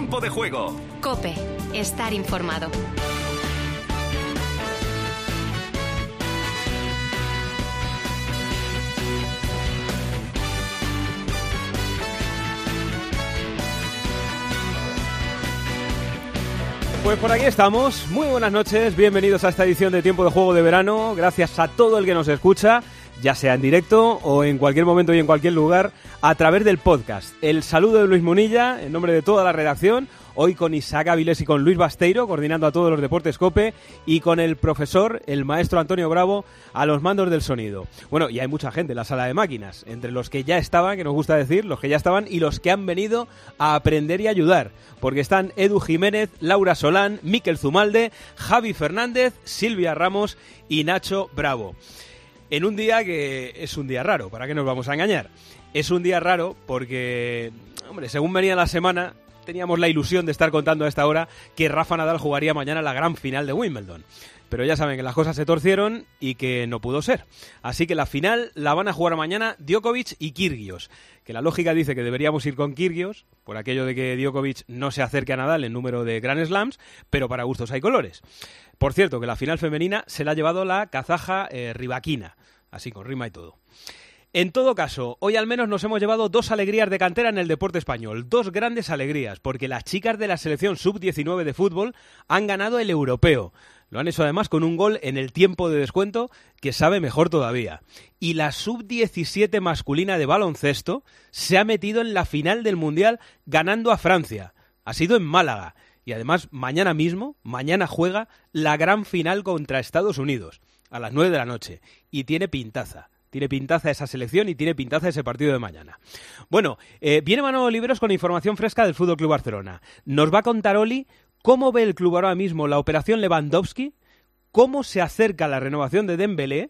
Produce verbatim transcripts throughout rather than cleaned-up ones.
Tiempo de Juego. COPE. Estar informado. Pues por aquí estamos, muy buenas noches, bienvenidos a esta edición de Tiempo de Juego de verano, gracias a todo el que nos escucha, ya sea en directo o en cualquier momento y en cualquier lugar, a través del podcast. El saludo de Luis Munilla, en nombre de toda la redacción, hoy con Isaac Avilés y con Luis Basteiro, coordinando a todos los deportes COPE, y con el profesor, el maestro Antonio Bravo, a los mandos del sonido. Bueno, y hay mucha gente en la sala de máquinas, entre los que ya estaban, que nos gusta decir, los que ya estaban y los que han venido a aprender y ayudar, porque están Edu Jiménez, Laura Solán, Miquel Zumalde, Javi Fernández, Silvia Ramos y Nacho Bravo. En un día que es un día raro, ¿para qué nos vamos a engañar? Es un día raro porque, hombre, según venía la semana, teníamos la ilusión de estar contando a esta hora que Rafa Nadal jugaría mañana la gran final de Wimbledon. Pero ya saben que las cosas se torcieron y que no pudo ser. Así que la final la van a jugar mañana Djokovic y Kyrgios. Que la lógica dice que deberíamos ir con Kyrgios, por aquello de que Djokovic no se acerque a Nadal en número de Grand Slams, pero para gustos hay colores. Por cierto, que la final femenina se la ha llevado la kazaja eh, Rybakina, así con rima y todo. En todo caso, hoy al menos nos hemos llevado dos alegrías de cantera en el deporte español, dos grandes alegrías, porque las chicas de la selección sub diecinueve de fútbol han ganado el europeo. Lo han hecho además con un gol en el tiempo de descuento que sabe mejor todavía. Y la sub diecisiete masculina de baloncesto se ha metido en la final del Mundial ganando a Francia. Ha sido en Málaga. Y además mañana mismo, mañana juega la gran final contra Estados Unidos a las nueve de la noche. Y tiene pintaza. Tiene pintaza esa selección y tiene pintaza ese partido de mañana. Bueno, eh, viene Manolo Oliveros con información fresca del F C Barcelona. Nos va a contar Oli cómo ve el club ahora mismo la operación Lewandowski, cómo se acerca la renovación de Dembélé,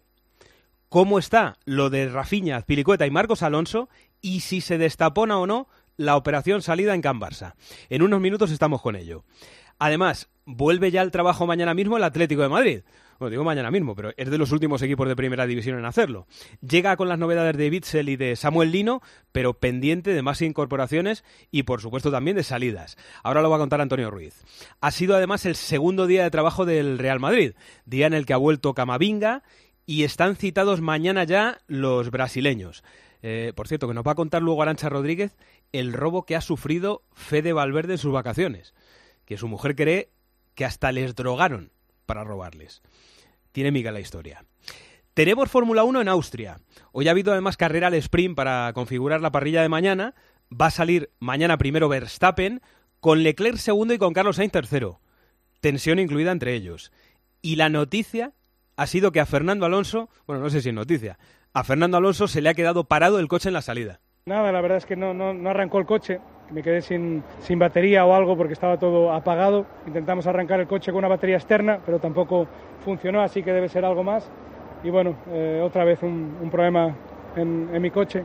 cómo está lo de Rafinha, Azpilicueta y Marcos Alonso y si se destapona o no la operación salida en Can Barça. En unos minutos estamos con ello. Además, vuelve ya al trabajo mañana mismo el Atlético de Madrid. Bueno, digo mañana mismo, pero es de los últimos equipos de primera división en hacerlo. Llega con las novedades de Witsel y de Samuel Lino, pero pendiente de más incorporaciones y, por supuesto, también de salidas. Ahora lo va a contar Antonio Ruiz. Ha sido, además, el segundo día de trabajo del Real Madrid, día en el que ha vuelto Camavinga y están citados mañana ya los brasileños. Eh, por cierto, que nos va a contar luego Arantxa Rodríguez el robo que ha sufrido Fede Valverde en sus vacaciones, que su mujer cree que hasta les drogaron para robarles. Tiene miga la historia. Tenemos Fórmula uno en Austria. Hoy ha habido además carrera al sprint para configurar la parrilla de mañana. Va a salir mañana primero Verstappen, con Leclerc segundo y con Carlos Sainz tercero. Tensión incluida entre ellos. Y la noticia ha sido que a Fernando Alonso, bueno, no sé si es noticia, a Fernando Alonso se le ha quedado parado el coche en la salida. Nada, la verdad es que no, no, no arrancó el coche. Me quedé sin, sin batería o algo porque estaba todo apagado. Intentamos arrancar el coche con una batería externa, pero tampoco funcionó, así que debe ser algo más. Y bueno, eh, otra vez un, un problema en, en mi coche.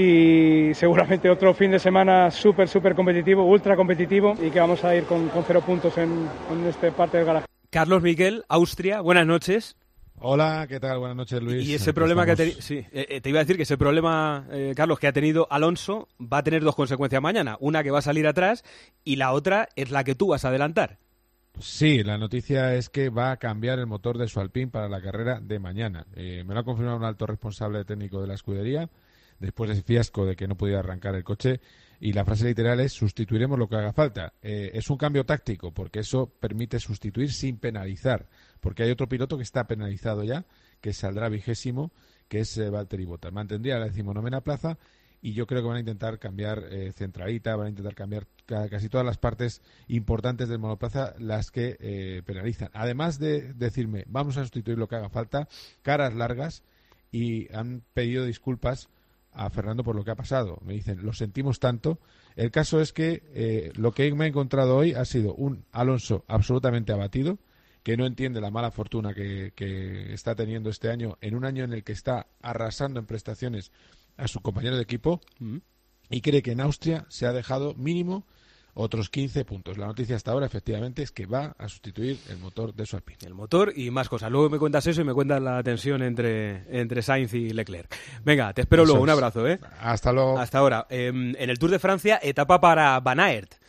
Y seguramente otro fin de semana súper, súper competitivo, ultra competitivo, y que vamos a ir con, con cero puntos en, en esta parte del garaje. Carlos Miquel, Austria, buenas noches. Hola, ¿qué tal? Buenas noches, Luis. Y ese problema que ha tenido, sí, eh, te iba a decir que ese problema, eh, Carlos, que ha tenido Alonso va a tener dos consecuencias mañana. Una que va a salir atrás y la otra es la que tú vas a adelantar. Sí, la noticia es que va a cambiar el motor de su Alpine para la carrera de mañana. Eh, me lo ha confirmado un alto responsable técnico de la escudería después de ese fiasco de que no podía arrancar el coche. Y la frase literal es: sustituiremos lo que haga falta. Eh, es un cambio táctico porque eso permite sustituir sin penalizar, porque hay otro piloto que está penalizado ya, que saldrá vigésimo, que es eh, Valtteri Bottas. Mantendría la decimonovena plaza y yo creo que van a intentar cambiar eh, centralita, van a intentar cambiar ca- casi todas las partes importantes del monoplaza, las que eh, penalizan. Además de decirme, vamos a sustituir lo que haga falta, caras largas, y han pedido disculpas a Fernando por lo que ha pasado. Me dicen, lo sentimos tanto. El caso es que eh, lo que me he encontrado hoy ha sido un Alonso absolutamente abatido, que no entiende la mala fortuna que, que está teniendo este año, en un año en el que está arrasando en prestaciones a su compañero de equipo, mm. y cree que en Austria se ha dejado mínimo otros quince puntos. La noticia hasta ahora, efectivamente, es que va a sustituir el motor de su Alpine. El motor y más cosas. Luego me cuentas eso y me cuentas la tensión entre, entre Sainz y Leclerc. Venga, te espero eso luego. Es. Un abrazo, ¿eh? Hasta luego. Hasta ahora. Eh, en el Tour de Francia, etapa para Van Aert,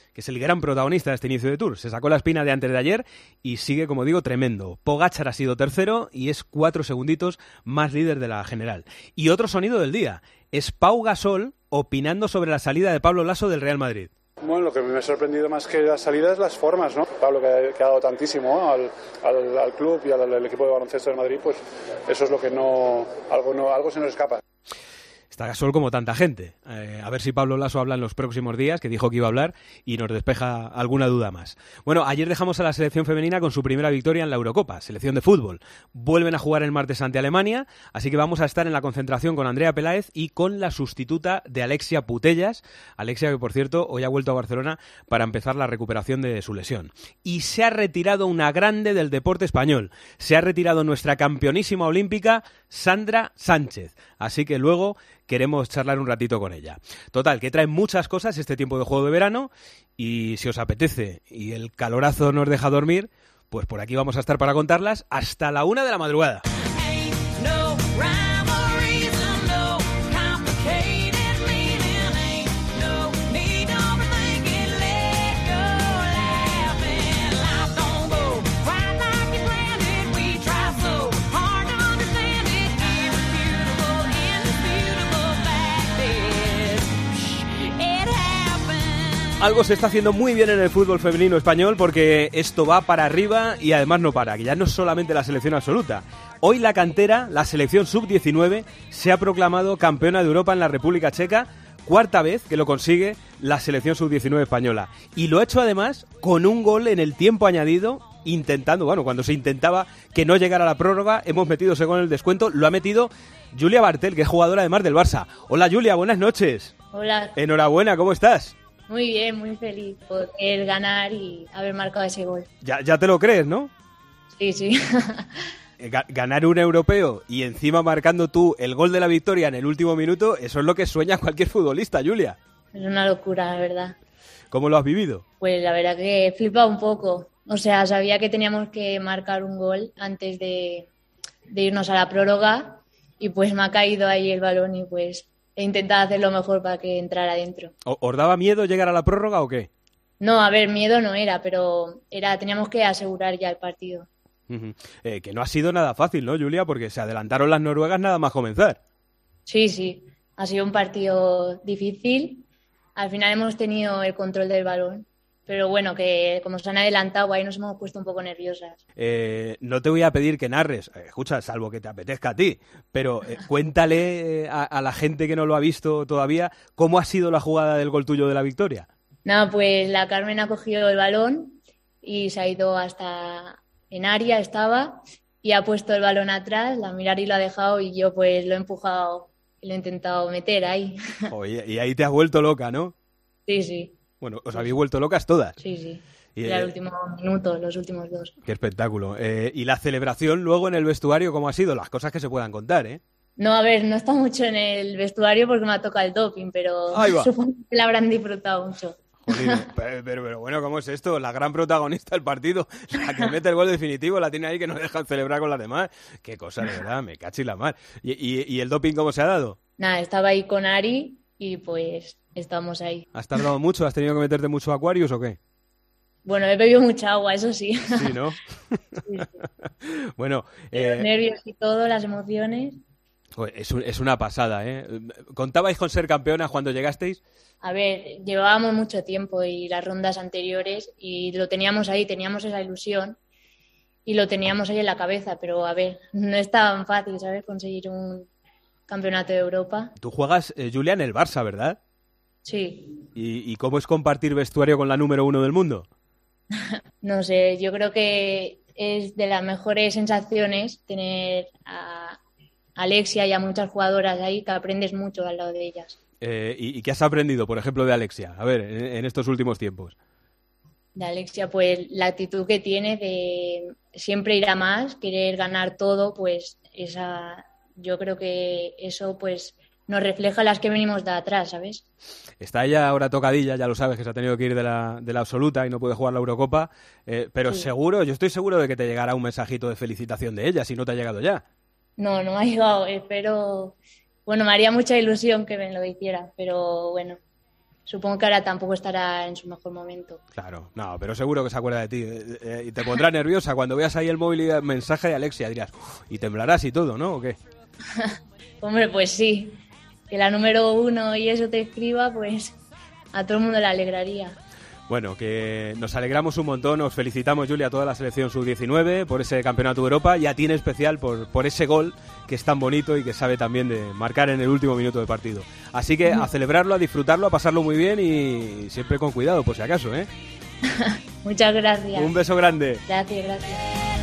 que es el gran protagonista de este inicio de Tour. Se sacó la espina de antes de ayer y sigue, como digo, tremendo. Pogačar ha sido tercero y es cuatro segunditos más líder de la general. Y otro sonido del día es Pau Gasol opinando sobre la salida de Pablo Laso del Real Madrid. Bueno, lo que me ha sorprendido más que la salida es las formas, ¿no? Pablo, que ha, que ha dado tantísimo, ¿no? al, al, al club y al, al equipo de baloncesto de Madrid, pues eso es lo que no... Algo, no, algo se nos escapa. Está Gasol como tanta gente. Eh, a ver si Pablo Laso habla en los próximos días, que dijo que iba a hablar, y nos despeja alguna duda más. Bueno, ayer dejamos a la selección femenina con su primera victoria en la Eurocopa, selección de fútbol. Vuelven a jugar el martes ante Alemania, así que vamos a estar en la concentración con Andrea Peláez y con la sustituta de Alexia Putellas. Alexia, que por cierto, hoy ha vuelto a Barcelona para empezar la recuperación de su lesión. Y se ha retirado una grande del deporte español. Se ha retirado nuestra campeonísima olímpica, Sandra Sánchez. Así que luego queremos charlar un ratito con ella. Total, que trae muchas cosas este tiempo de juego de verano y si os apetece y el calorazo nos deja dormir, pues por aquí vamos a estar para contarlas hasta la una de la madrugada. Algo se está haciendo muy bien en el fútbol femenino español porque esto va para arriba y además no para, que ya no es solamente la selección absoluta. Hoy la cantera, la selección sub diecinueve, se ha proclamado campeona de Europa en la República Checa, cuarta vez que lo consigue la selección sub diecinueve española. Y lo ha hecho además con un gol en el tiempo añadido, intentando, bueno, cuando se intentaba que no llegara la prórroga, hemos metido ese gol en el descuento, lo ha metido Julia Bartel, que es jugadora además del Barça. Hola Julia, buenas noches. Hola. Enhorabuena, ¿cómo estás? Muy bien, muy feliz por el ganar y haber marcado ese gol. Ya, ya te lo crees, ¿no? Sí, sí. Ganar un europeo y encima marcando tú el gol de la victoria en el último minuto, eso es lo que sueña cualquier futbolista, Julia. Es una locura, la verdad. ¿Cómo lo has vivido? Pues la verdad que he flipado un poco. O sea, sabía que teníamos que marcar un gol antes de, de irnos a la prórroga y pues me ha caído ahí el balón y pues he intentado hacer lo mejor para que entrara dentro. ¿Os daba miedo llegar a la prórroga o qué? No, a ver, miedo no era, pero era teníamos que asegurar ya el partido. Uh-huh. Eh, que no ha sido nada fácil, ¿no, Julia? Porque se adelantaron las noruegas nada más comenzar. Sí, sí. Ha sido un partido difícil. Al final hemos tenido el control del balón. Pero bueno, que como se han adelantado, ahí nos hemos puesto un poco nerviosas. Eh, no te voy a pedir que narres, eh, escucha, salvo que te apetezca a ti, pero eh, cuéntale a, a la gente que no lo ha visto todavía cómo ha sido la jugada del gol tuyo de la victoria. Nada, pues la Carmen ha cogido el balón y se ha ido hasta en área, estaba, y ha puesto el balón atrás, la Mirari lo ha dejado y yo pues lo he empujado y lo he intentado meter ahí. Oye, y ahí te has vuelto loca, ¿no? Sí, sí. Bueno, os habéis vuelto locas todas. Sí, sí. Y, Era eh, el último minuto, los últimos dos. Qué espectáculo. Eh, y la celebración luego en el vestuario, ¿cómo ha sido? Las cosas que se puedan contar, ¿eh? No, a ver, no está mucho en el vestuario porque me ha tocado el doping, pero supongo que la habrán disfrutado mucho. Joder, pero, pero, pero bueno, ¿cómo es esto? La gran protagonista del partido, la que mete el gol definitivo, la tiene ahí que no dejan celebrar con las demás. Qué cosa, de verdad, me cachi la mar. ¿Y, y, ¿Y el doping cómo se ha dado? Nada, estaba ahí con Ari y pues estamos ahí. ¿Has tardado mucho? ¿Has tenido que meterte mucho Aquarius o qué? Bueno, he bebido mucha agua, eso sí. Sí, ¿no? Sí, sí. Bueno, eh... los nervios y todo, las emociones. Es, un, es una pasada, ¿eh? ¿Contabais con ser campeonas cuando llegasteis? A ver, llevábamos mucho tiempo y las rondas anteriores y lo teníamos ahí, teníamos esa ilusión y lo teníamos ahí en la cabeza, pero a ver, no es tan fácil, ¿sabes? Conseguir un campeonato de Europa. Tú juegas, eh, Julia, en el Barça, ¿verdad? Sí. ¿Y, ¿Y cómo es compartir vestuario con la número uno del mundo? No sé, yo creo que es de las mejores sensaciones tener a Alexia y a muchas jugadoras ahí que aprendes mucho al lado de ellas. Eh, ¿y, ¿Y qué has aprendido, por ejemplo, de Alexia? A ver, en, en estos últimos tiempos. De Alexia, pues la actitud que tiene de siempre ir a más, querer ganar todo, pues esa, yo creo que eso pues nos refleja las que venimos de atrás, ¿sabes? Está ella ahora tocadilla, ya lo sabes, que se ha tenido que ir de la, de la absoluta y no puede jugar la Eurocopa, eh, pero sí. seguro, yo estoy seguro de que te llegará un mensajito de felicitación de ella, si no te ha llegado ya. No, no me ha llegado, espero... Bueno, me haría mucha ilusión que me lo hiciera, pero bueno, supongo que ahora tampoco estará en su mejor momento. Claro, no, pero seguro que se acuerda de ti. Eh, eh, y te pondrá nerviosa cuando veas ahí el móvil y el mensaje de Alexia. Dirás, y temblarás y todo, ¿no? ¿O qué? Hombre, pues sí. Que la número uno y eso te escriba, pues a todo el mundo le alegraría. Bueno, que nos alegramos un montón, os felicitamos, Julia, a toda la selección sub diecinueve por ese Campeonato de Europa y a ti en especial por, por ese gol que es tan bonito y que sabe también de marcar en el último minuto del partido. Así que a celebrarlo, a disfrutarlo, a pasarlo muy bien y siempre con cuidado, por si acaso, ¿eh? Muchas gracias. Un beso grande. Gracias, gracias.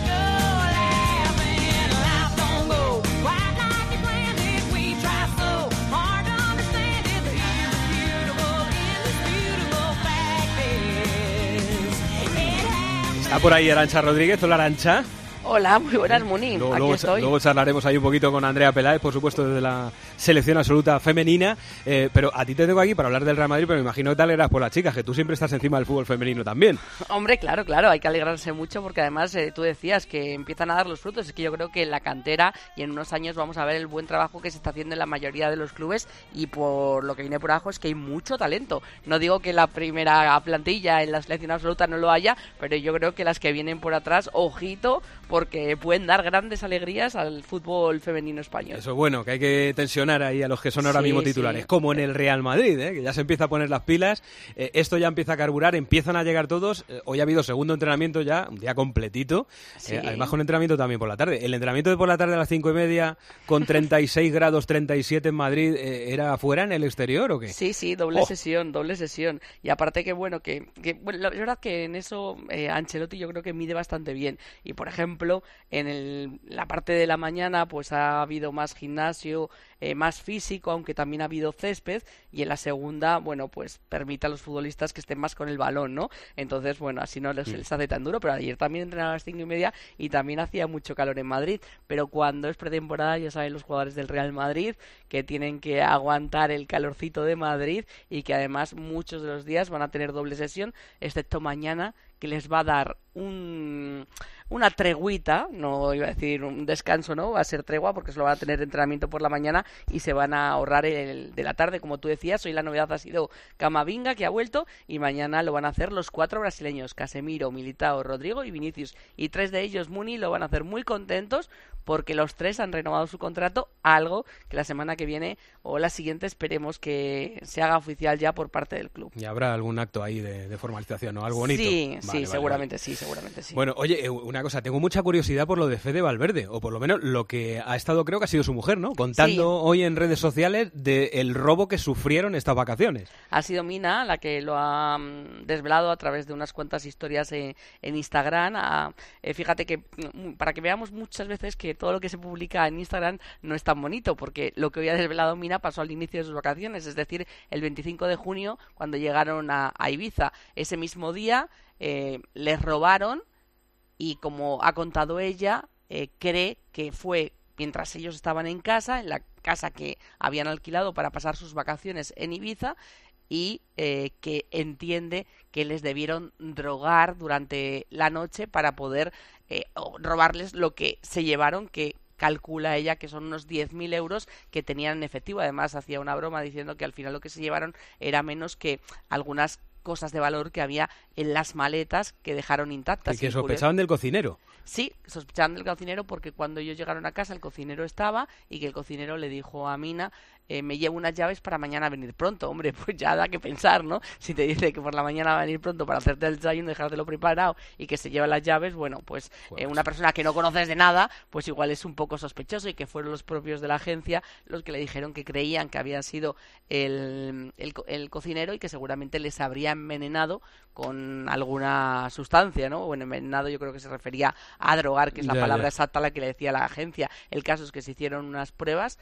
Está por ahí Arantxa Rodríguez. Hola, Arantxa. Hola, muy buenas, Muni. Luego, Aquí luego, estoy. Luego charlaremos ahí un poquito con Andrea Peláez, por supuesto, desde la selección absoluta femenina. Eh, pero a ti te tengo aquí para hablar del Real Madrid, pero me imagino que te alegras por las chicas, que tú siempre estás encima del fútbol femenino también. Hombre, claro, claro, hay que alegrarse mucho porque además eh, tú decías que empiezan a dar los frutos. Es que yo creo que en la cantera y en unos años vamos a ver el buen trabajo que se está haciendo en la mayoría de los clubes y por lo que viene por abajo es que hay mucho talento. No digo que la primera plantilla en la selección absoluta no lo haya, pero yo creo que las que vienen por atrás, ojito, porque pueden dar grandes alegrías al fútbol femenino español. Eso es bueno, que hay que tensionar ahí a los que son ahora Sí, mismo titulares, sí. como en el Real Madrid, ¿eh? Que ya se empieza a poner las pilas, eh, esto ya empieza a carburar, empiezan a llegar todos. Eh, hoy ha habido segundo entrenamiento ya, un día completito, Sí. eh, además con entrenamiento también por la tarde. El entrenamiento de por la tarde a las cinco y media, con treinta y seis grados, treinta y siete en Madrid, eh, ¿era afuera en el exterior o qué? Sí, sí, doble Oh. sesión, doble sesión. Y aparte que, bueno, que, que bueno, la verdad que en eso eh, Ancelotti yo creo que mide bastante bien. Y, por ejemplo, en el, la parte de la mañana pues ha habido más gimnasio, eh, más físico, aunque también ha habido césped. Y en la segunda, bueno, pues permite a los futbolistas que estén más con el balón, ¿no? Entonces, bueno, así no les, Mm. les hace tan duro. Pero ayer también entrenaron a las cinco y media y también hacía mucho calor en Madrid. Pero cuando es pretemporada, ya saben los jugadores del Real Madrid que tienen que aguantar el calorcito de Madrid y que además muchos de los días van a tener doble sesión, excepto mañana, que les va a dar un, una treguita, no iba a decir un descanso, ¿no? Va a ser tregua porque solo van a tener entrenamiento por la mañana y se van a ahorrar el de la tarde, como tú decías. Hoy la novedad ha sido Camavinga, que ha vuelto, y mañana lo van a hacer los cuatro brasileños, Casemiro, Militao, Rodrigo y Vinicius. Y tres de ellos, Muni, lo van a hacer muy contentos porque los tres han renovado su contrato, algo que la semana que viene o la siguiente esperemos que se haga oficial ya por parte del club. Y habrá algún acto ahí de, de formalización, ¿no? Algo bonito. Sí, Vale, sí, vale, seguramente vale. sí, seguramente sí. Bueno, oye, eh, una cosa, tengo mucha curiosidad por lo de Fede Valverde, o por lo menos lo que ha estado, creo que ha sido su mujer, ¿no? Contando Sí. hoy en redes sociales del robo que sufrieron estas vacaciones. Ha sido Mina la que lo ha mm, desvelado a través de unas cuantas historias en, en Instagram. Ah, eh, fíjate que mm, para que veamos muchas veces que todo lo que se publica en Instagram no es tan bonito, porque lo que hoy ha desvelado Mina pasó al inicio de sus vacaciones, es decir, el veinticinco de junio, cuando llegaron a, a Ibiza. Ese mismo día eh, les robaron y, como ha contado ella, eh, cree que fue mientras ellos estaban en casa, en la casa que habían alquilado para pasar sus vacaciones en Ibiza, y eh, que entiende que les debieron drogar durante la noche para poder eh, robarles lo que se llevaron, que calcula ella que son unos diez mil euros que tenían en efectivo. Además hacía una broma diciendo que al final lo que se llevaron era menos que algunas cosas de valor que había en las maletas que dejaron intactas. Y que incluido- sospechaban del cocinero. Sí, sospechaban del cocinero porque cuando ellos llegaron a casa el cocinero estaba y que el cocinero le dijo a Mina, eh, me llevo unas llaves para mañana venir pronto. Hombre, pues ya da que pensar, ¿no? Si te dice que por la mañana va a venir pronto para hacerte el desayuno, dejártelo preparado y que se lleva las llaves, bueno, pues Pues eh, una persona que no conoces de nada, pues igual es un poco sospechoso, y que fueron los propios de la agencia los que le dijeron que creían que había sido el, el, co- el cocinero y que seguramente les habría envenenado con alguna sustancia, ¿no? Bueno, envenenado yo creo que se refería a drogar, que es la Ya, palabra ya. exacta a la que le decía la agencia. El caso es que se hicieron unas pruebas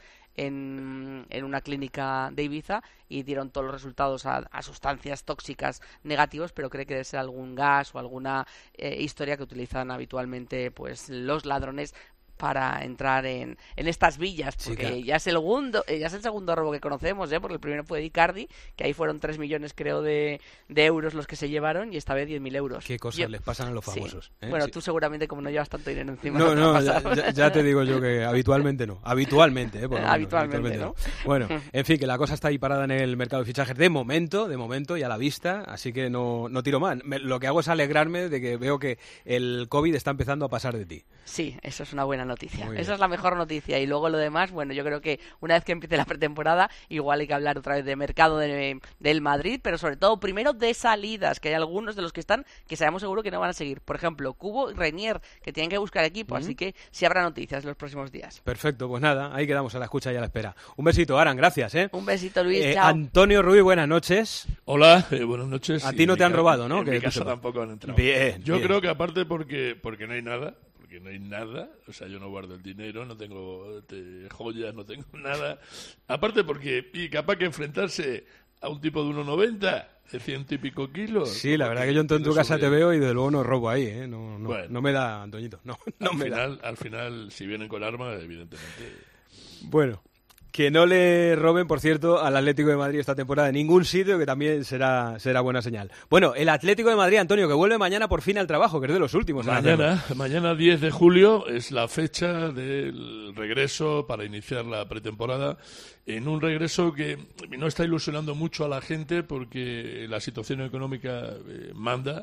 en, en una clínica de Ibiza y dieron todos los resultados a, a sustancias tóxicas negativos, pero cree que debe ser algún gas o alguna eh, historia que utilizan habitualmente pues los ladrones para entrar en, en estas villas, porque sí, claro. ya es el segundo, ya es el segundo robo que conocemos, ¿eh? Porque el primero fue de Icardi, que ahí fueron tres millones creo de, de euros los que se llevaron, y esta vez diez mil euros. Qué cosas yo, les pasan a los famosos. Sí. ¿eh? Bueno, sí. tú seguramente como no llevas tanto dinero encima. No, no, ya, ya, ya te digo yo que habitualmente no. Habitualmente, ¿eh? Por lo menos, habitualmente, habitualmente ¿no? no. Bueno, en fin, que la cosa está ahí parada en el mercado de fichajes de momento, de momento y a la vista, así que no, no tiro más. Me, lo que hago es alegrarme de que veo que el COVID está empezando a pasar de ti. Sí, eso es una buena noticia. Esa es la mejor noticia. Y luego lo demás, bueno, yo creo que una vez que empiece la pretemporada, igual hay que hablar otra vez de mercado de, del Madrid, pero sobre todo primero de salidas, que hay algunos de los que están que sabemos seguro que no van a seguir. Por ejemplo, Cubo y Reinier, que tienen que buscar equipo, uh-huh. así que sí habrá noticias en los próximos días. Perfecto, pues nada, ahí quedamos a la escucha y a la espera. Un besito, Aran, gracias, ¿eh? Un besito, Luis, eh, chao. Antonio Ruiz, buenas noches. Hola, eh, buenas noches. A ti no te han ca- robado, ¿no? En que mi casa tampoco han entrado. Bien, Yo bien. creo que aparte porque porque no hay nada, porque no hay nada, o sea, yo no guardo el dinero, no tengo te, joyas, no tengo nada. Aparte porque, y capaz que enfrentarse a un tipo de uno noventa, de ciento y pico kilos. Sí, la verdad que yo en tu, en tu casa te veo y desde luego no robo ahí, ¿eh? No, no, bueno, no me da, Antoñito, no, no al me final, da. Al final, si vienen con armas, evidentemente... Bueno... Que no le roben, por cierto, al Atlético de Madrid esta temporada en ningún sitio, que también será será buena señal. Bueno, el Atlético de Madrid, Antonio, que vuelve mañana por fin al trabajo, que es de los últimos. Mañana, mañana diez de julio es la fecha del regreso para iniciar la pretemporada, en un regreso que no está ilusionando mucho a la gente porque la situación económica eh, manda.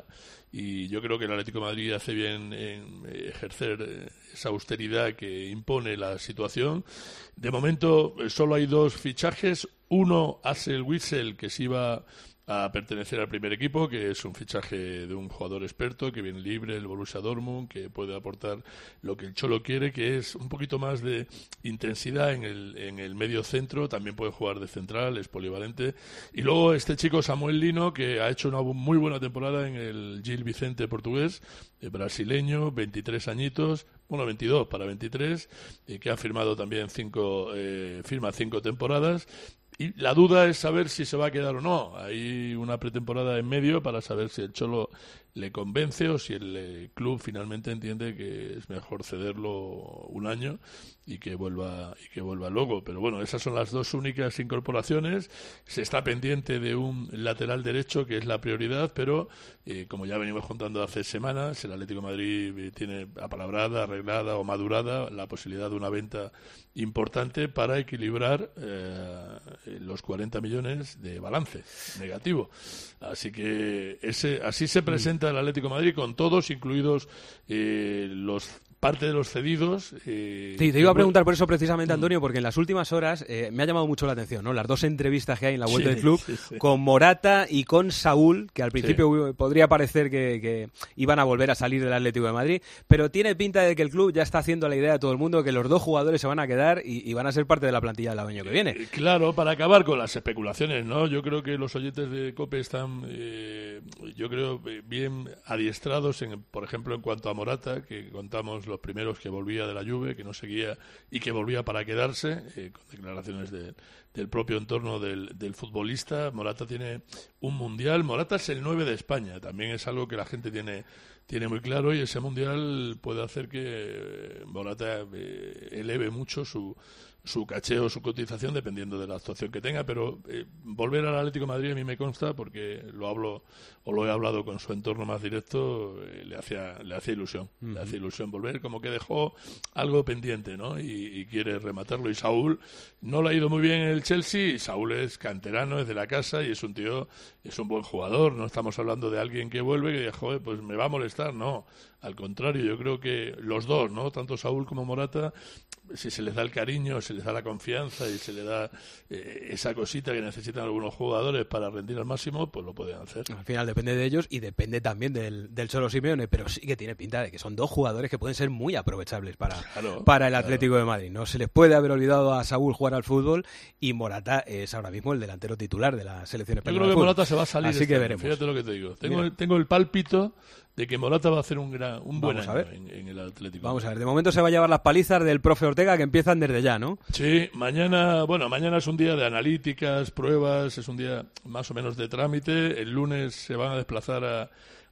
Y yo creo que el Atlético de Madrid hace bien en ejercer esa austeridad que impone la situación. De momento solo hay dos fichajes. Uno, Axel Witsel, que se iba a pertenecer al primer equipo, que es un fichaje de un jugador experto que viene libre del Borussia Dortmund, que puede aportar lo que el Cholo quiere, que es un poquito más de intensidad en el, en el medio centro. También puede jugar de central, es polivalente. Y luego este chico Samuel Lino, que ha hecho una muy buena temporada en el Gil Vicente portugués, eh, brasileño, veintitrés añitos, bueno, veintidós para veintitrés, y que ha firmado también cinco, eh, firma cinco temporadas. Y la duda es saber si se va a quedar o no. Hay una pretemporada en medio para saber si el Cholo le convence o si el eh, club finalmente entiende que es mejor cederlo un año y que vuelva y que vuelva luego. Pero bueno, esas son las dos únicas incorporaciones. Se está pendiente de un lateral derecho, que es la prioridad, pero eh, como ya venimos contando hace semanas, el Atlético de Madrid eh, tiene apalabrada, arreglada o madurada la posibilidad de una venta importante para equilibrar eh, los cuarenta millones de balance negativo. Así que ese así se presenta el Atlético de Madrid, con todos, incluidos eh, los parte de los cedidos. Eh, sí, te iba a preguntar por eso precisamente, Antonio, porque en las últimas horas eh, me ha llamado mucho la atención, ¿no? Las dos entrevistas que hay en la vuelta sí, del club, sí, sí. con Morata y con Saúl, que al principio sí. podría parecer que, que iban a volver a salir del Atlético de Madrid, pero tiene pinta de que el club ya está haciendo la idea a todo el mundo que los dos jugadores se van a quedar y, y van a ser parte de la plantilla del año que viene. Eh, claro, para acabar con las especulaciones, ¿no? Yo creo que los oyentes de COPE están, eh, yo creo, bien adiestrados, en, por ejemplo, en cuanto a Morata, que contamos los primeros que volvían de la Juve, que no seguía y que volvía para quedarse, eh, con declaraciones de, del propio entorno del, del futbolista. Morata tiene un mundial. Morata es el nueve de España, también es algo que la gente tiene tiene muy claro, y ese mundial puede hacer que Morata eh, eleve mucho su su caché o su cotización dependiendo de la actuación que tenga, pero eh, volver al Atlético de Madrid a mí me consta, porque lo hablo o lo he hablado con su entorno más directo, eh, le hacía le hacía ilusión, uh-huh. le hacía ilusión volver, como que dejó algo pendiente, ¿no? Y, y quiere rematarlo. Y Saúl no le ha ido muy bien en el Chelsea, y Saúl es canterano, es de la casa y es un tío, es un buen jugador. No estamos hablando de alguien que vuelve que diga, joder, pues me va a molestar, no. Al contrario, yo creo que los dos, ¿no? Tanto Saúl como Morata, si se les da el cariño, se les da la confianza y se les da eh, esa cosita que necesitan algunos jugadores para rendir al máximo, pues lo pueden hacer. Al final depende de ellos y depende también del, del Cholo Simeone, pero sí que tiene pinta de que son dos jugadores que pueden ser muy aprovechables para, claro, para el Atlético claro. de Madrid. No se les puede haber olvidado a Saúl jugar al fútbol, y Morata es ahora mismo el delantero titular de la selección española. Yo creo que Morata se va a salir. Así este que año. veremos. Fíjate lo que te digo. Tengo, el, tengo el pálpito de que Morata va a hacer un gran, un buen Vamos año a ver. en, en el Atlético. Vamos a ver, de momento se va a llevar las palizas del profe Ortega, que empiezan desde ya, ¿no? Sí, mañana, bueno, mañana es un día de analíticas, pruebas, es un día más o menos de trámite. El lunes se van a desplazar a,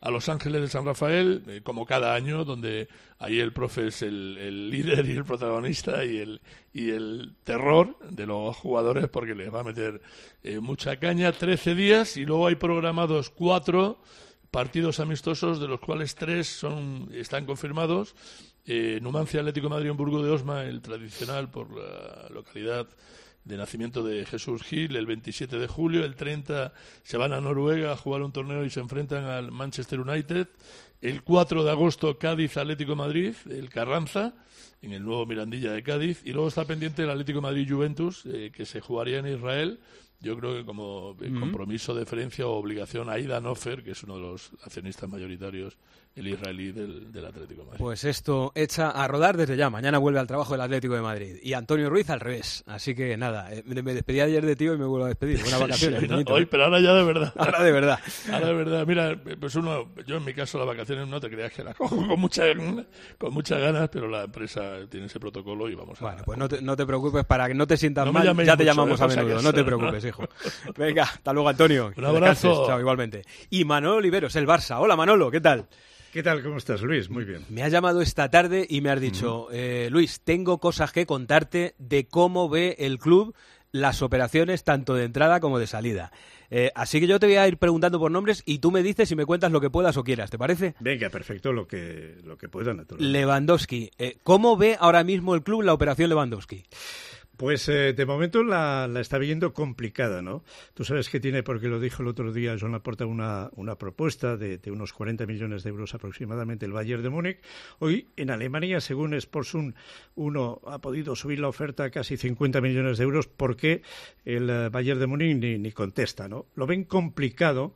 a Los Ángeles de San Rafael, eh, como cada año, donde ahí el profe es el, el líder y el protagonista y el, y el terror de los jugadores, porque les va a meter eh, mucha caña. Trece días, y luego hay programados cuatro partidos amistosos, de los cuales tres son están confirmados. Eh, Numancia, Atlético de Madrid, en Burgo de Osma, el tradicional por la localidad de nacimiento de Jesús Gil, el veintisiete de julio. El treinta se van a Noruega a jugar un torneo y se enfrentan al Manchester United. El cuatro de agosto, Cádiz, Atlético de Madrid, el Carranza, en el nuevo Mirandilla de Cádiz. Y luego está pendiente el Atlético de Madrid Juventus, eh, que se jugaría en Israel. Yo creo que como uh-huh. compromiso, deferencia o obligación a Aidan Ofer, que es uno de los accionistas mayoritarios, el israelí del, del Atlético de Madrid. Pues esto echa a rodar desde ya. Mañana vuelve al trabajo del Atlético de Madrid. Y Antonio Ruiz al revés. Así que nada, me, me despedí ayer de tío y me vuelvo a despedir. Buenas vacaciones. Sí, no, hoy, pero ahora ya de verdad. Ahora de verdad. Ahora de verdad. Mira, pues uno, yo en mi caso las vacaciones no te creas que las cojo con, mucha, con muchas ganas, pero la empresa tiene ese protocolo y vamos a... Bueno, pues no te, no te preocupes, para que no te sientas no mal, ya te mucho, llamamos eh, a menudo. No te preocupes, hijo. Venga, hasta luego, Antonio. Un abrazo. Chao, igualmente. Y Manolo Oliveros, el Barça. Hola, Manolo, ¿qué tal? ¿Qué tal? ¿Cómo estás, Luis? Muy bien. Me has llamado esta tarde y me has dicho, uh-huh. eh, Luis, tengo cosas que contarte de cómo ve el club las operaciones tanto de entrada como de salida. Eh, así que yo te voy a ir preguntando por nombres y tú me dices y me cuentas lo que puedas o quieras, ¿te parece? Venga, perfecto, lo que, lo que pueda, naturalmente. Lewandowski. Eh, ¿Cómo ve ahora mismo el club la operación Lewandowski? Pues eh, de momento la, la está viendo complicada, ¿no? Tú sabes que tiene, porque lo dijo el otro día Joan Laporta, una, una propuesta de, de unos cuarenta millones de euros aproximadamente el Bayern de Múnich. Hoy en Alemania, según Sportsun, uno ha podido subir la oferta a casi cincuenta millones de euros porque el uh, Bayern de Múnich ni, ni contesta, ¿no? Lo ven complicado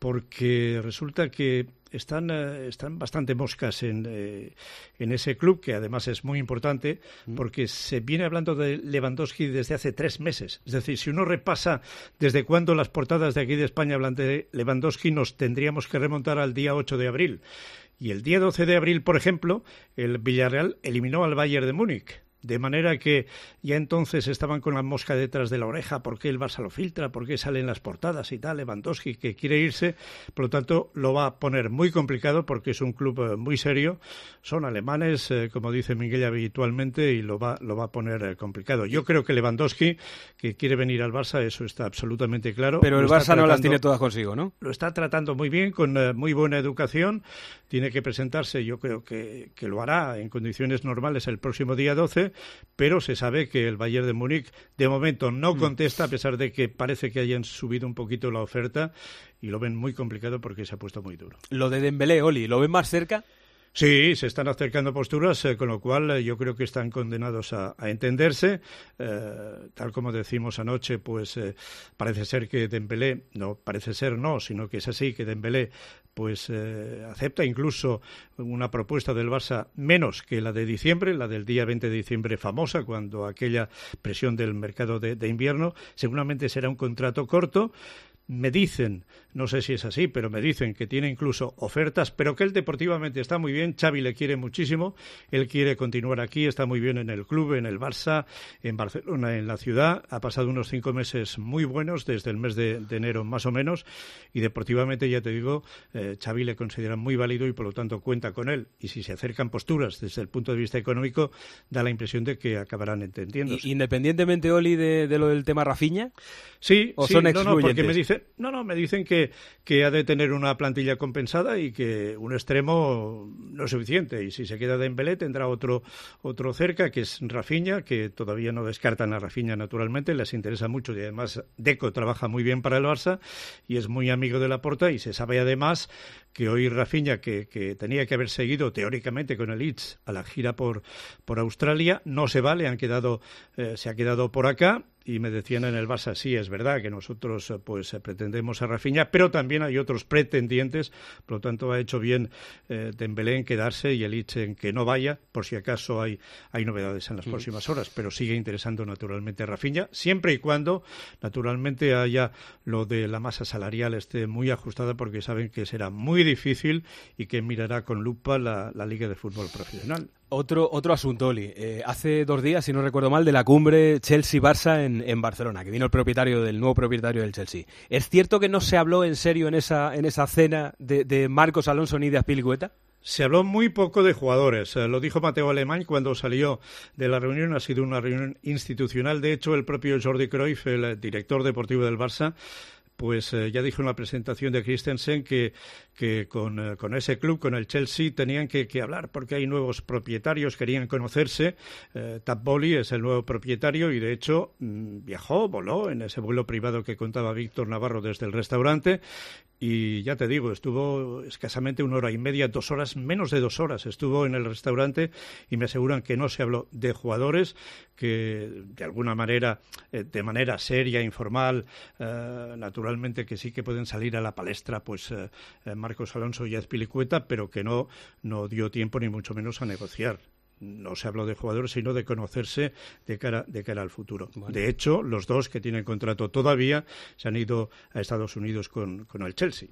porque resulta que están, eh, están bastante moscas en, eh, en ese club, que además es muy importante, porque se viene hablando de Lewandowski desde hace tres meses. Es decir, si uno repasa desde cuándo las portadas de aquí de España hablan de Lewandowski, nos tendríamos que remontar al día ocho de abril. Y el día doce de abril, por ejemplo, el Villarreal eliminó al Bayern de Múnich. De manera que ya entonces estaban con la mosca detrás de la oreja, ¿por qué el Barça lo filtra? ¿Por qué salen las portadas y tal? Lewandowski, que quiere irse, por lo tanto lo va a poner muy complicado porque es un club eh, muy serio, son alemanes, eh, como dice Miguel habitualmente, y lo va, lo va a poner eh, complicado. Yo creo que Lewandowski, que quiere venir al Barça, eso está absolutamente claro. Pero el Barça tratando, no las tiene todas consigo, ¿no? Lo está tratando muy bien, con eh, muy buena educación, tiene que presentarse, yo creo que, que lo hará en condiciones normales el próximo día doce, pero se sabe que el Bayern de Múnich de momento no contesta, a pesar de que parece que hayan subido un poquito la oferta, y lo ven muy complicado porque se ha puesto muy duro. Lo de Dembélé, Oli, ¿lo ven más cerca? Sí, se están acercando posturas, eh, con lo cual eh, yo creo que están condenados a, a entenderse. Eh, tal como decimos anoche, pues eh, parece ser que Dembélé, no parece ser no, sino que es así, que Dembélé pues eh, acepta incluso una propuesta del Barça menos que la de diciembre, la del día veinte de diciembre famosa, cuando aquella presión del mercado de, de invierno. Seguramente será un contrato corto. Me dicen, no sé si es así, pero me dicen que tiene incluso ofertas, pero que él deportivamente está muy bien. Xavi le quiere muchísimo, él quiere continuar aquí, está muy bien en el club, en el Barça, en Barcelona, en la ciudad. Ha pasado unos cinco meses muy buenos, desde el mes de, de enero más o menos, y deportivamente, ya te digo, eh, Xavi le considera muy válido y por lo tanto cuenta con él. Y si se acercan posturas desde el punto de vista económico, da la impresión de que acabarán entendiéndose. Independientemente, Oli, de, de lo del tema Rafinha, sí, ¿o sí, son no, excluyentes? no, porque me dicen No, no, me dicen que, que ha de tener una plantilla compensada y que un extremo no es suficiente. Y si se queda Dembélé tendrá otro otro cerca, que es Rafinha, que todavía no descartan a Rafinha naturalmente, les interesa mucho y además Deco trabaja muy bien para el Barça y es muy amigo de Laporta, y se sabe además que hoy Rafinha, que, que tenía que haber seguido teóricamente con el Leeds a la gira por, por Australia, no se va, le han quedado, eh, se ha quedado por acá. Y me decían en el Barça, sí, es verdad que nosotros pues pretendemos a Rafinha, pero también hay otros pretendientes, por lo tanto ha hecho bien eh, Dembélé en quedarse y el Leeds en que no vaya, por si acaso hay, hay novedades en las sí. próximas horas, pero sigue interesando naturalmente a Rafinha, siempre y cuando naturalmente haya lo de la masa salarial esté muy ajustada, porque saben que será muy difícil y que mirará con lupa la, la Liga de Fútbol Profesional. Otro, otro asunto, Oli. Eh, hace dos días, si no recuerdo mal, de la cumbre Chelsea-Barça en, en Barcelona, que vino el propietario del nuevo propietario del Chelsea. ¿Es cierto que no se habló en serio en esa, en esa cena de, de Marcos Alonso ni de Azpilicueta? Se habló muy poco de jugadores. Eh, lo dijo Mateo Alemany cuando salió de la reunión. Ha sido una reunión institucional. De hecho, el propio Jordi Cruyff, el director deportivo del Barça, pues eh, ya dijo en la presentación de Christensen que, que con, eh, con ese club, con el Chelsea, tenían que, que hablar porque hay nuevos propietarios, querían conocerse. Eh, Todd Boehly es el nuevo propietario y, de hecho, mmm, viajó, voló en ese vuelo privado que contaba Víctor Navarro desde el restaurante. Y ya te digo, estuvo escasamente una hora y media, dos horas, menos de dos horas estuvo en el restaurante y me aseguran que no se habló de jugadores, que de alguna manera, eh, de manera seria, informal, eh, naturalmente que sí que pueden salir a la palestra pues eh, Marcos Alonso y Azpilicueta, pero que no, no dio tiempo ni mucho menos a negociar. No se habló de jugadores, sino de conocerse de cara, de cara al futuro. Bueno. De hecho, los dos que tienen contrato todavía se han ido a Estados Unidos con, con el Chelsea.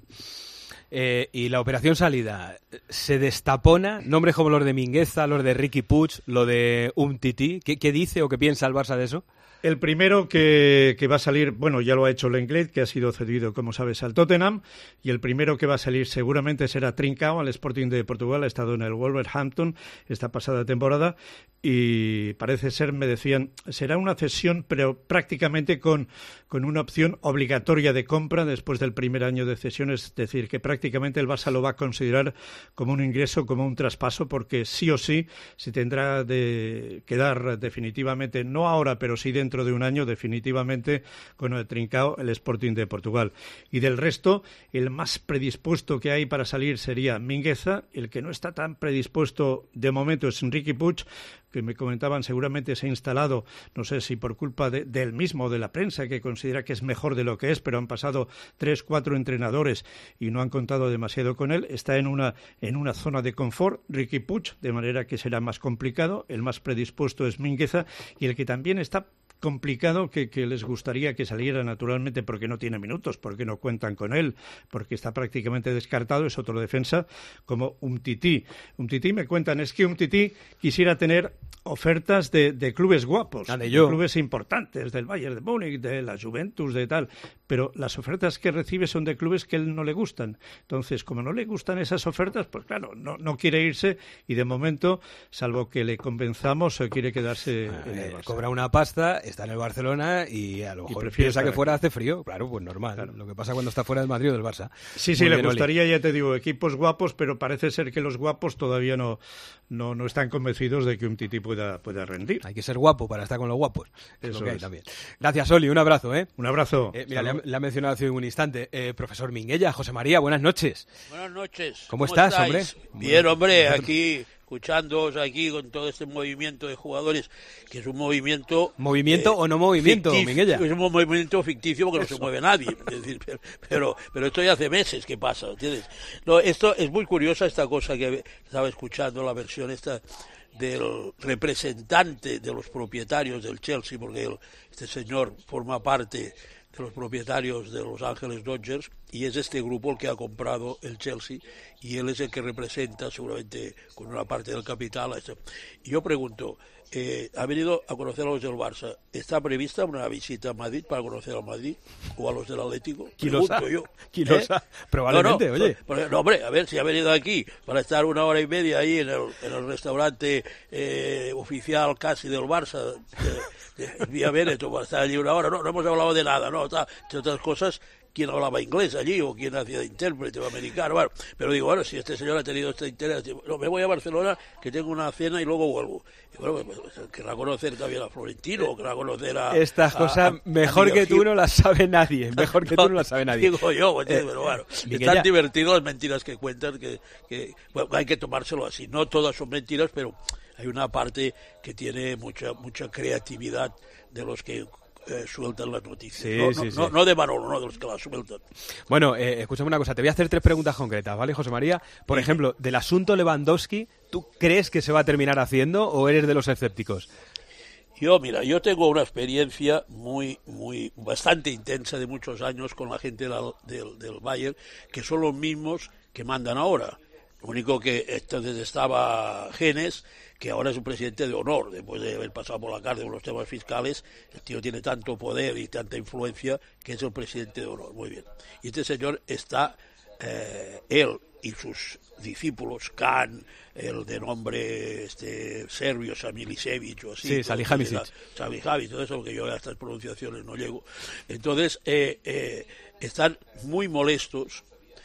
Eh, y la operación salida, ¿se destapona? Nombres como los de Mingueza, los de Riqui Puig, lo de Umtiti. ¿Qué, qué dice o qué piensa el Barça de eso? El primero que, que va a salir, bueno, ya lo ha hecho Lenglet, que ha sido cedido, como sabes, al Tottenham, y el primero que va a salir seguramente será Trincao, al Sporting de Portugal, ha estado en el Wolverhampton esta pasada temporada, y parece ser, me decían, será una cesión, pero prácticamente con, con una opción obligatoria de compra después del primer año de cesión, es decir, que prácticamente el Barça lo va a considerar como un ingreso, como un traspaso, porque sí o sí se tendrá de quedar definitivamente, no ahora, pero sí dentro de un año, definitivamente, con el Trincao, el Sporting de Portugal. Y del resto, el más predispuesto que hay para salir sería Mingueza, el que no está tan predispuesto de momento es Riqui Puig, que me comentaban seguramente se ha instalado, no sé si por culpa de, del mismo, de la prensa, que considera que es mejor de lo que es, pero han pasado tres, cuatro entrenadores y no han contado demasiado con él. Está en una, en una zona de confort, Riqui Puig, de manera que será más complicado. El más predispuesto es Mingueza y el que también está complicado, que, que les gustaría que saliera naturalmente porque no tiene minutos, porque no cuentan con él, porque está prácticamente descartado, es otro defensa como Umtiti. Umtiti me cuentan, es que Umtiti quisiera tener ofertas de, de clubes guapos, de clubes importantes, del Bayern de Múnich, de la Juventus, de tal, pero las ofertas que recibe son de clubes que a él no le gustan. Entonces, como no le gustan esas ofertas, pues claro, no, no quiere irse y de momento, salvo que le convenzamos, quiere quedarse ah, en el eh, Barça. Cobra una pasta, está en el Barcelona y a lo mejor piensa que fuera hace frío. Claro, pues normal. Claro. Lo que pasa cuando está fuera del Madrid o del Barça. Sí, sí, Muy le bien, gustaría, Oli. Ya te digo, equipos guapos, pero parece ser que los guapos todavía no, no, no están convencidos de que un Titi pueda, pueda rendir. Hay que ser guapo para estar con los guapos. Es Eso lo que hay es. también. Gracias, Oli. Un abrazo, ¿eh? Un abrazo. Eh, mira, le ha, le ha mencionado hace un instante. Eh, profesor Minguella, José María, buenas noches. Buenas noches. ¿Cómo, ¿Cómo estás, estáis? hombre? Bien, hombre, aquí escuchándoos aquí con todo este movimiento de jugadores, que es un movimiento... ¿Movimiento eh, o no movimiento, ficticio, Minguella? Es un movimiento ficticio porque Eso. no se mueve nadie. Es decir, pero, pero, pero esto ya hace meses que pasa, ¿entiendes? No, esto es muy curiosa esta cosa que estaba escuchando, la versión esta del representante de los propietarios del Chelsea, porque el, este señor forma parte de los propietarios de Los Ángeles Dodgers y es este grupo el que ha comprado el Chelsea y él es el que representa seguramente con una parte del capital a este. Y yo pregunto, eh, ha venido a conocer a los del Barça, ¿está prevista una visita a Madrid para conocer al Madrid o a los del Atlético? Pregunto yo. ¿Eh? Probablemente, no, no, oye. No, no, hombre, a ver si ha venido aquí para estar una hora y media ahí en el, en el restaurante eh, oficial casi del Barça, de, de, vía Veneto, para estar allí una hora. No, no hemos hablado de nada, ¿no? Está, entre otras cosas, quién hablaba inglés allí o quién hacía de intérprete o americano, bueno, pero digo, bueno, si este señor ha tenido este interés, no, me voy a Barcelona, que tengo una cena y luego vuelvo. Y bueno, pues, pues, querrá conocer también a Florentino, querrá conocer a... Estas cosas, mejor a que tú no las sabe nadie, mejor que no, tú no las sabe nadie. Digo yo, pues, eh, pero bueno, Minguella. Están divertidas las mentiras que cuentan, que, que bueno, hay que tomárselo así, no todas son mentiras, pero hay una parte que tiene mucha mucha creatividad de los que... Eh, sueltan las noticias. Sí, no, sí, no, sí. no, no de Manolo, no de los que las sueltan. Bueno, eh, escúchame una cosa, te voy a hacer tres preguntas concretas, ¿vale, José María? Por ejemplo, del asunto Lewandowski, ¿tú crees que se va a terminar haciendo o eres de los escépticos? Yo, mira, yo tengo una experiencia muy, muy, bastante intensa de muchos años con la gente del, del, del Bayern, que son los mismos que mandan ahora. Lo único que entonces estaba Genes, que ahora es un presidente de honor, después de haber pasado por la cárcel con los temas fiscales. El tío tiene tanto poder y tanta influencia que es el presidente de honor. Muy bien. Y este señor está, eh, él y sus discípulos, Khan, el de nombre este serbio, Samilisevic o así. Sí, Salihamidzic. Salihamidzic, todo eso, porque yo a estas pronunciaciones no llego. Entonces, eh, eh, están muy molestos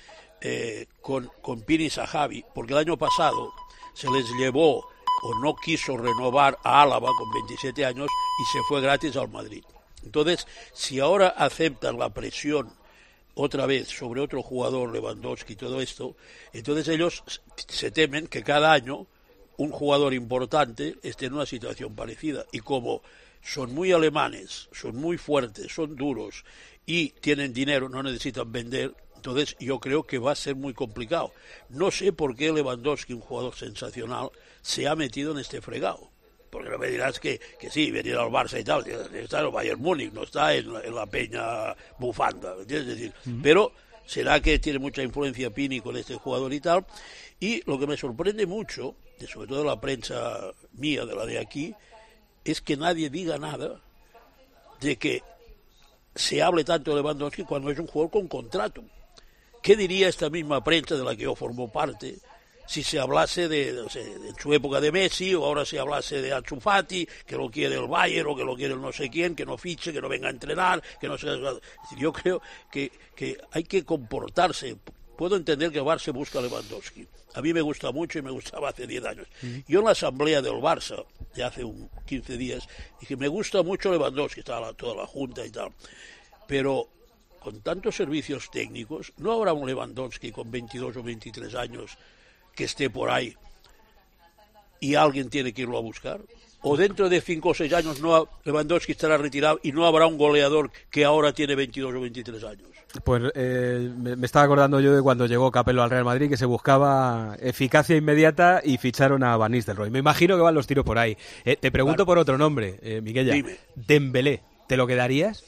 eh, con, con Pini Zahavi, porque el año pasado se les llevó o no quiso renovar a Álava con veintisiete años y se fue gratis al Madrid. Entonces, si ahora aceptan la presión otra vez sobre otro jugador, Lewandowski y todo esto, entonces ellos se temen que cada año un jugador importante esté en una situación parecida. Y como son muy alemanes, son muy fuertes, son duros y tienen dinero, no necesitan vender, entonces yo creo que va a ser muy complicado. No sé por qué Lewandowski, un jugador sensacional, se ha metido en este fregado. Porque no me dirás que, que sí, venir al Barça y tal, está en el Bayern Múnich, no está en, en la peña bufanda, ¿entiendes? Es decir, uh-huh. Pero será que tiene mucha influencia Pini con este jugador y tal. Y lo que me sorprende mucho, sobre todo la prensa mía, de la de aquí, es que nadie diga nada de que se hable tanto de Lewandowski cuando es un jugador con contrato. ¿Qué diría esta misma prensa de la que yo formo parte si se hablase de, no sé, de su época de Messi, o ahora se hablase de Ansu Fati, que lo quiere el Bayern o que lo quiere el no sé quién, que no fiche, que no venga a entrenar, que no sé? Yo creo que, que hay que comportarse. Puedo entender que el Barça busca a Lewandowski. A mí me gusta mucho y me gustaba hace diez años. Uh-huh. Yo en la asamblea del Barça, de hace un quince días, dije, me gusta mucho Lewandowski, estaba la, toda la junta y tal, pero con tantos servicios técnicos, ¿no habrá un Lewandowski con veintidós o veintitrés años que esté por ahí y alguien tiene que irlo a buscar? ¿O dentro de cinco o seis años no, Lewandowski estará retirado y no habrá un goleador que ahora tiene veintidós o veintitrés años? Pues eh, me, me estaba acordando yo de cuando llegó Capello al Real Madrid, que se buscaba eficacia inmediata y ficharon a Van Nistelrooy. Me imagino que van los tiros por ahí. Eh, te pregunto claro. por otro nombre, eh, Miguel. Dime. Dembélé, ¿te lo quedarías?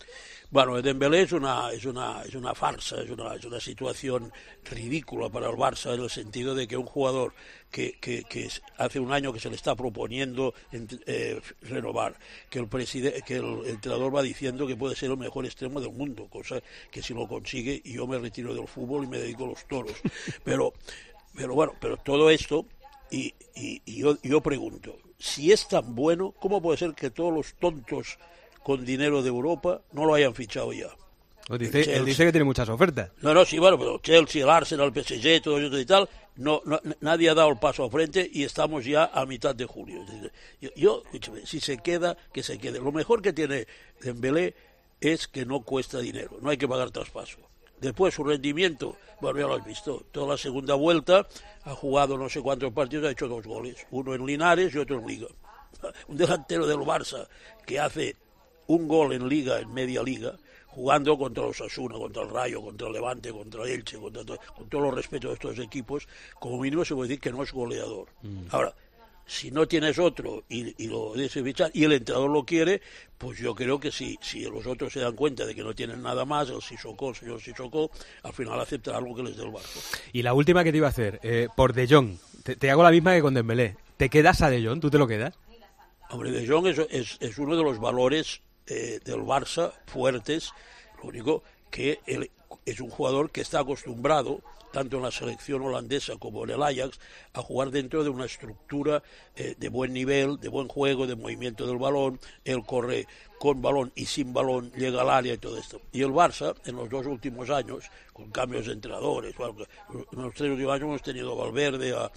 Bueno, Dembélé es una es una es una farsa, es una es una situación ridícula para el Barça, en el sentido de que un jugador que que, que hace un año que se le está proponiendo eh, renovar, que el preside, que el entrenador va diciendo que puede ser el mejor extremo del mundo, cosa que si lo consigue yo me retiro del fútbol y me dedico a los toros. Pero pero bueno, pero todo esto y y, y yo yo pregunto, si es tan bueno, ¿cómo puede ser que todos los tontos con dinero de Europa no lo hayan fichado ya? Pues dice, él dice que tiene muchas ofertas. No, no, sí, bueno, pero Chelsea, el Arsenal, el P S G, todo eso y tal, no, no, nadie ha dado el paso al frente y estamos ya a mitad de julio. Yo, yo, si se queda, que se quede. Lo mejor que tiene Dembélé es que no cuesta dinero, no hay que pagar traspaso. Después su rendimiento, bueno, ya lo has visto, toda la segunda vuelta ha jugado no sé cuántos partidos, ha hecho dos goles, uno en Linares y otro en Liga. Un delantero del Barça que hace un gol en Liga, en media Liga, jugando contra los Osasuna, contra el Rayo, contra el Levante, contra el Elche, contra to- con todos los respetos de estos equipos, como mínimo se puede decir que no es goleador. Mm. Ahora, si no tienes otro y, y lo dejes fichar y el entrenador lo quiere, pues yo creo que si, si los otros se dan cuenta de que no tienen nada más, el Sissoko, el señor Sissoko, al final aceptarán lo que les dé el barco. Y la última que te iba a hacer, eh, por De Jong, te, te hago la misma que con Dembélé. ¿Te quedas a De Jong? ¿Tú te lo quedas? Hombre, De Jong es, es, es uno de los valores Eh, del Barça fuertes. Lo único que él es un jugador que está acostumbrado, tanto en la selección holandesa como en el Ajax, a jugar dentro de una estructura eh, de buen nivel, de buen juego, de movimiento del balón. Él corre con balón y sin balón, llega al área y todo esto. Y el Barça, en los dos últimos años, con cambios de entrenadores, bueno, en los tres últimos años hemos tenido a Valverde, a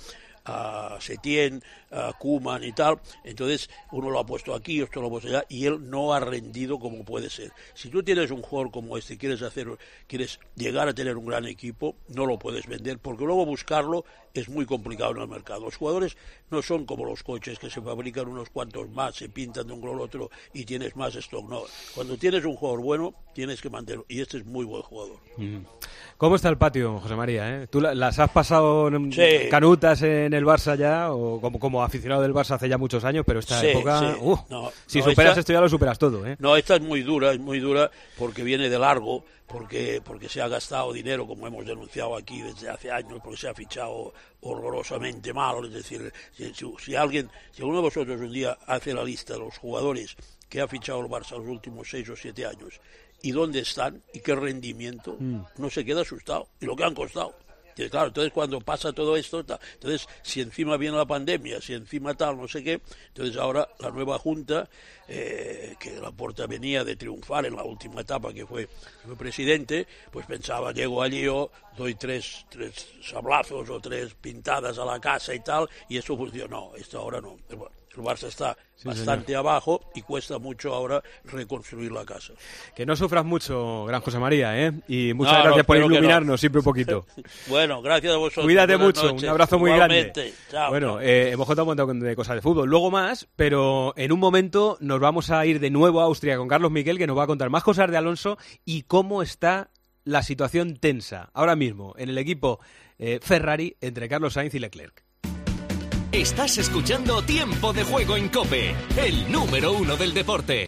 a Setién, a Koeman y tal, entonces uno lo ha puesto aquí, otro lo ha puesto allá, y él no ha rendido como puede ser. Si tú tienes un jugador como este, quieres hacer, quieres llegar a tener un gran equipo, no lo puedes vender, porque luego buscarlo es muy complicado en el mercado. Los jugadores no son como los coches, que se fabrican unos cuantos más, se pintan de un color al otro y tienes más stock. No, cuando tienes un jugador bueno, tienes que mantenerlo, y este es muy buen jugador. Mm. ¿Cómo está el patio, José María? ¿eh? ¿Tú las has pasado sí. canutas en en el Barça ya, o como, como aficionado del Barça hace ya muchos años, pero esta sí, época, sí. Uh, no, si no, superas esta, esto ya lo superas todo, ¿eh? No, esta es muy dura, es muy dura porque viene de largo, porque, porque se ha gastado dinero, como hemos denunciado aquí desde hace años, porque se ha fichado horrorosamente mal. Es decir, si, si, si alguien, si uno de vosotros un día hace la lista de los jugadores que ha fichado el Barça los últimos seis o siete años, y dónde están y qué rendimiento, mm. no se queda asustado, y lo que han costado. Y claro, entonces cuando pasa todo esto, entonces si encima viene la pandemia, si encima tal, no sé qué, entonces ahora la nueva Junta, eh, que Laporta venía de triunfar en la última etapa que fue, fue presidente, pues pensaba, llego allí yo, doy tres, tres sablazos o tres pintadas a la casa y tal, y eso funcionó. Esto ahora no. Pero bueno, el Barça está sí, bastante señor. abajo y cuesta mucho ahora reconstruir la casa. Que no sufras mucho, gran José María, ¿eh? Y muchas no, gracias no, por iluminarnos no. siempre un poquito. Bueno, gracias a vosotros. Cuídate Buenas mucho, noches. un abrazo muy Igualmente. grande. Chao, bueno, chao. Eh, hemos contado un montón de cosas de fútbol, luego más, pero en un momento nos vamos a ir de nuevo a Austria con Carlos Miquel, que nos va a contar más cosas de Alonso y cómo está la situación tensa ahora mismo en el equipo eh, Ferrari entre Carlos Sainz y Leclerc. Estás escuchando Tiempo de Juego en COPE, el número uno del deporte.